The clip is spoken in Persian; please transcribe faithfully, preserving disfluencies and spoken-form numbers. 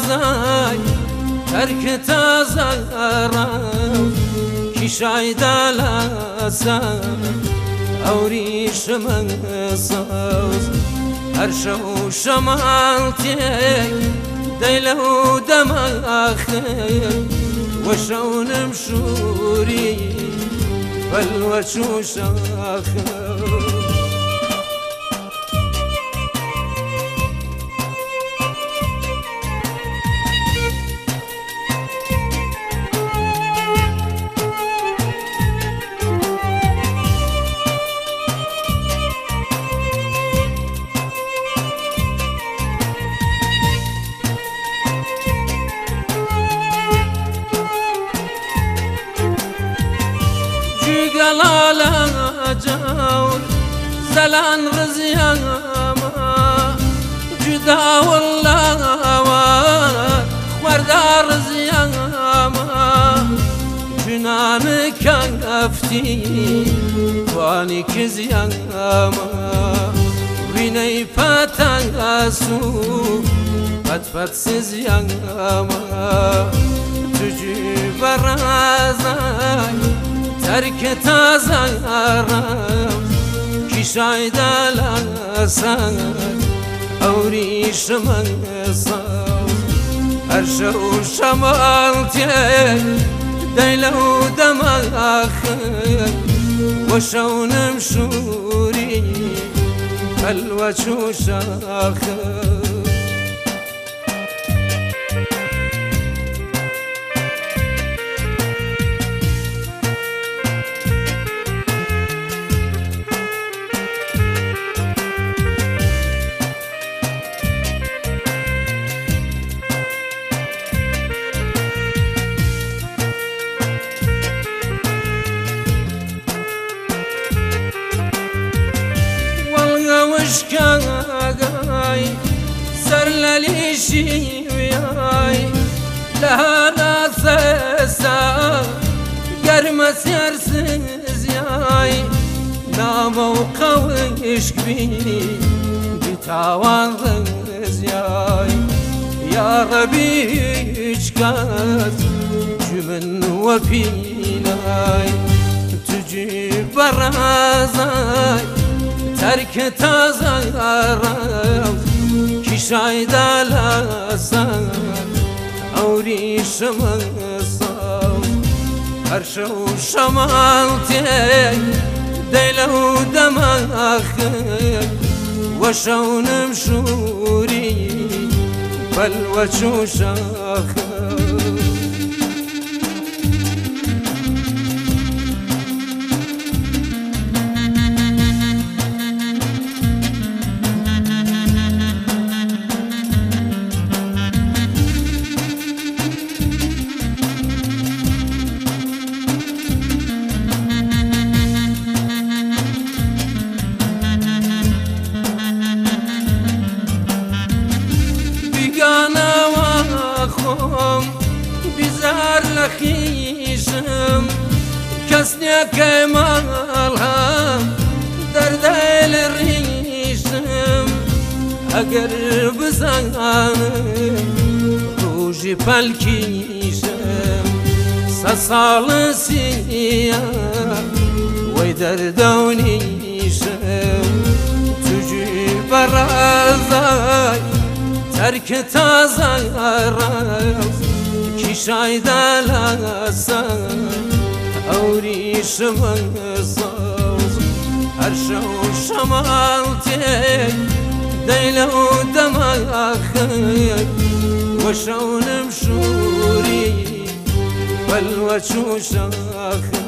برازای ترک تازارم کیشای دلاسم اوریش من ساز هر شو شمالتی دیلو دماخه وشونم شوری بلوچو شاخه جلالا جاور زلان رزياما جدا والله خوردار رزياما جنانك افتي واني كزياما ويني فتنسو فتفت سزياما تجيب رازاي ترک تازارم کیشای دلاسم اوریش من ساز هر شو شمالتی دیلو دماخه وشونم شوری بلوچو شاخه وشكاي سر لليشي وياي لها ناسسا قرمس يرسز ياي لا موقع ويشك بي بتاوان ياي يا ربي اشكات جمن وفيناي تجيب برازاي ترک تازارم کیشای دلاسم اوریش من ساز هر شو شمالتی دیلو دماخه وشونم شوری بلوچو شاخه بزار لخیشم کس نیکه مالهم در دل ریشم اگر بزنم روژی پلکیشم سسال سیاه وی در دونیشم تجی برازای ترک تازارم کیشای دلاسم اوریش من ساز هر شو شمالتی دیلو دماخه وشونم شوری بلوچو شاخه